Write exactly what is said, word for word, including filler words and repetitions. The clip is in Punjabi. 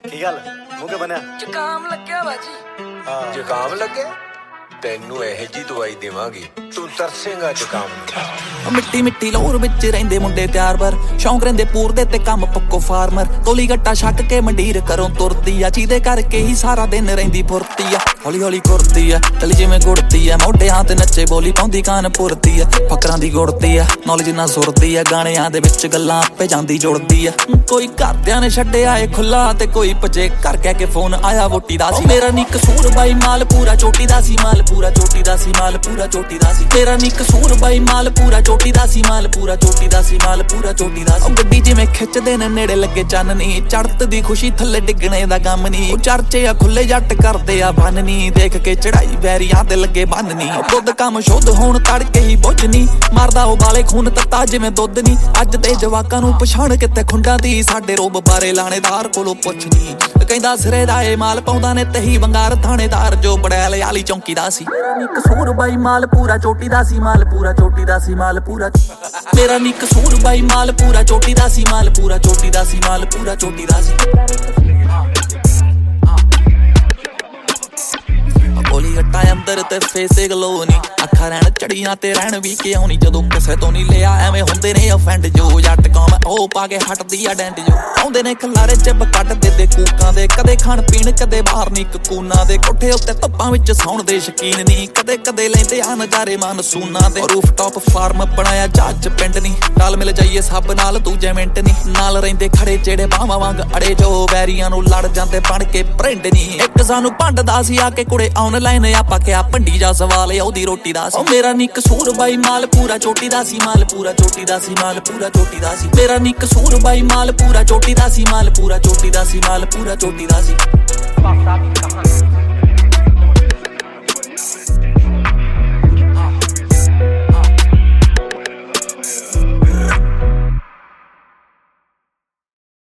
ਕੀ ਗੱਲ ਮੂੰਹ ਕੇ ਬਣਿਆ? ਜ਼ੁਕਾਮ ਲੱਗਿਆ ਬਾਜੀ। ਹਾਂ ਜ਼ੁਕਾਮ ਲੱਗੇ ਤੈਨੂੰ ਇਹੋ ਜੀ ਦਵਾਈ ਦੇਵਾਂਗੇ ਤੂੰ ਤਰਸੇਂਗਾ ਜ਼ੁਕਾਮ ਨੂੰ। ਮਿੱਟੀ ਮਿੱਟੀ ਲੋਰ ਵਿੱਚ ਰਹਿੰਦੇ ਮੁੰਡੇ ਤਿਆਰ ਬਰ ਸ਼ੌਂਕ ਰਹਿੰਦੇ ਪੂਰਦੇ ਤੇ ਕੰਮ ਪੱਕੋ ਫਾਰਮਰ ਕੋਲੀ ਗੱਟਾ ਛੱਡ ਕੇ ਮੰਡੀਰ ਕਰੋਂ ਤੁਰਦੀ ਆ ਜਿਹਦੇ ਕਰਕੇ ਹੀ ਸਾਰਾ ਦਿਨ ਰਹਿੰਦੀ ਫੁਰਤੀ ਆ ਹੌਲੀ ਹੌਲੀ ਕੁਰਦੀ ਆ ਤਲੀ ਜਿਵੇਂ ਗੁੜਤੀ ਆ ਮੋਢਿਆਂ ਤੇ ਨੱਚੇ ਬੋਲੀ ਪਾਉਂਦੀ ਕਾਨ ਪੁਰਦੀ ਆ ਫਕਰਾਂ ਦੀ ਗੁੜਤੀ ਆ ਨੌਲੇਜ ਨਾ ਸੁਰਦੀ ਆ ਗਾਣਿਆਂ ਦੇ ਵਿੱਚ ਗੱਲਾਂ ਆਪੇ ਜਾਂਦੀ ਜੁੜਦੀ ਆ ਕੋਈ ਘਰਦਿਆਂ ਨੇ ਛੱਡਿਆ ਏ ਖੁੱਲਾ ਤੇ ਕੋਈ ਭਜੇ ਘਰ ਕਹਿ ਕੇ ਫੋਨ ਆਇਆ ਵੋਟੀ ਦਾ ਸੀ ਮੇਰਾ ਨੀ ਕਸੂਰ ਬਾਈ ਮਾਲ ਪੂਰਾ ਚੋਟੀ ਦਾ ਸੀ ਮਾਲ ਪੂਰਾ ਚੋਟੀ ਦਾ ਸੀ ਮਾਲ ਪੂਰਾ ਚੋਟੀ ਦਾ ਸੀ ਮੇਰਾ ਨੀ ਕਸੂਰ ਬਾਈ ਮਾਲ ਪੂਰਾ ਚੋਟੀ ਦਾ ਸੀ ਮਾਲ ਪੂਰਾ ਚੋਟੀ ਦਾ ਸੀ ਮਾਲ ਪੂਰਾ ਚੋਟੀ ਦਾ ਸੀ ਗੱਡੀ ਜਿਵੇਂ ਖਿੱਚਦੇ ਨੇ ਨੇੜੇ ਲੱਗੇ ਚੰਨ ਨੀ ਚੜਤ ਦੀ ਖੁਸ਼ੀ ਥੱਲੇ ਡਿੱਗਣੇ ਦਾ ਗਮ ਨੀ ਉਹ ਚਰਚੇ ਆ ਖੁੱਲੇ ਜੱਟ ਕਰਦੇ ਆ ਬੰਨ ਨੀ ਦੇਖ ਕੇ ਚੜਾਈ ਬੈਰੀਆਂ ਤੇ ਲੱਗੇ ਬੰਨ ਨੀ ਦੁੱਧ ਕੰਮ ਸ਼ੁੱਧ ਹੋਣ ਤੜਕੇ ਹੀ ਬੁੱਝ ਨੀ ਮਾਰਦਾ ਉਹ ਬਾਲੇ ਖੂਨ ਤੱਤਾ ਜਿਵੇਂ ਦੁੱਧ ਨੀ ਅੱਜ ਦੇ ਜਵਾਕਾਂ ਨੂੰ ਪਛਾਣ ਕਿਤੇ ਖੁੰਡਾਂ ਦੀ ਸਾਡੇ ਰੋਬ ਬਾਰੇ ਲਾਣੇਦਾਰ ਕੋਲੋਂ ਪੁੱਛ ਨੀ ਕਹਿੰਦਾ ਸਿਰੇ ਦਾ ਇਹ ਮਾਲ ਪਾਉਂਦਾ ਨੇ ਤਹੀ ਬੰਗਾਰ ਥਾਣੇਦਾਰ ਜੋ ਬੜੈਲ ਵਾਲੀ ਚੌਂਕੀ ਦਾ ਸੀ ਮੇਰਾ ਨੀ ਕਸੂਰ ਬਾਈ ਮਾਲ ਪੂਰਾ ਚੋਟੀ ਦਾ ਸੀ ਮਾਲ ਪੂਰਾ ਚੋਟੀ ਦਾ ਸੀ ਮਾਲ ਪੂਰਾ ਮੇਰਾ ਨੀ ਕਸੂਰ ਬਾਈ ਮਾਲ ਪੂਰਾ ਚੋਟੀ ਦਾ ਸੀ ਮਾਲ ਪੂਰਾ ਚੋਟੀ ਦਾ ਸੀ ਮਾਲ ਪੂਰਾ ਚੋਟੀ ਦਾ ਸੀ ਬੋਲੀ ਹਟਾ ਅੰਦਰ ਤੇ ਫੇਸੇ ਗਲੋ ਨੀ ਅੱਖਾਂ ਰਹਿਣ ਚੜੀਆਂ ਤੇ ਰਹਿਣ ਵੀ ਕਿਉਂ ਨੀ ਜਦੋਂ ਕਿਸੇ ਤੋਂ ਨਹੀਂ ਲਿਆ ਐਵੇਂ ਹੁੰਦੇ ਨੇ ਅਫੈਂਡ ਜੋ ਜੱਟ ਕੌਮ ਉਹ ਪਾ ਕੇ ਹਟਦੀ ਆ ਡੈਂਡ ਜੋ ਆਉਂਦੇ ਨੇ ਖਲਾਰੇ ਚ ਕੱਢ ਦੇ ਦੇ ਕੂਕਾਂ ਦੇ ਕਦੇ ਖਾਣ ਪੀਣ ਕਦੇ ਬਾਹਰ ਨੀ ਕੂਨਾ ਦੇ ਕੋਠੇ ਉੱਤੇ ਧੁੱਪਾਂ ਵਿੱਚ ਸੌਣ ਦੇ ਸ਼ਕੀਨ ਨੀ ਕਦੇ ਕਦੇ ਲੈਂਦੇ ਆ ਨਜ਼ਾਰੇ ਮਾਨਸੂਨਾਂ ਦੇ ਰੂਫ ਟਾਪ ਫਾਰਮ ਬਣਾਇਆ ਜੱਜ ਪਿੰਡ ਨੀ ਨਾਲ ਮਿਲ ਜਾਈਏ ਸਭ ਨਾਲ ਦੂਜੇ ਮਿੰਟ ਨੀ ਨਾਲ ਰਹਿੰਦੇ ਖੜੇ ਜਿਹੜੇ ਬਾਹਾਂ ਵਾਂਗ ਅੜੇ ਜੋ ਵੈਰੀਆਂ ਨੂੰ ਲੜ ਜਾਂਦੇ ਬਣ ਕੇ ਪ੍ਰਿੰਡ ਨੀ ਇੱਕ ਸਾਨੂੰ ਭੰਡਦਾ ਸੀ ਆ ਕੇ ਕੁੜੇ ਆਨਲਾਈਨ ਆਪਾਂ ਕਿਹਾ ਭੰਡੀ ਜਾ ਸਵਾਲ ਉਹਦੀ ਰੋਟੀ ਦਾ ਸੀ ਮੇਰਾ ਨੀ ਕਸੂਰ ਬਾਈ ਮਾਲ ਪੂਰਾ ਚੋਟੀ ਦਾ ਸੀ ਮਾਲ ਪੂਰਾ ਚੋਟੀ ਦਾ ਸੀ ਮਾਲ ਪੂਰਾ ਚੋਟੀ ਦਾ ਸੀ ਮੇਰਾ ਨੀ ਕਸੂਰ ਬਾਈ ਮਾਲ ਪੂਰਾ ਚੋਟੀ ਦਾ ਸੀ ਮਾਲ ਪੂਰਾ ਚੋਟੀ ਦਾ ਸੀ ਮਾਲ ਪੂਰਾ ਚੋਟੀ ਦਾ ਸੀ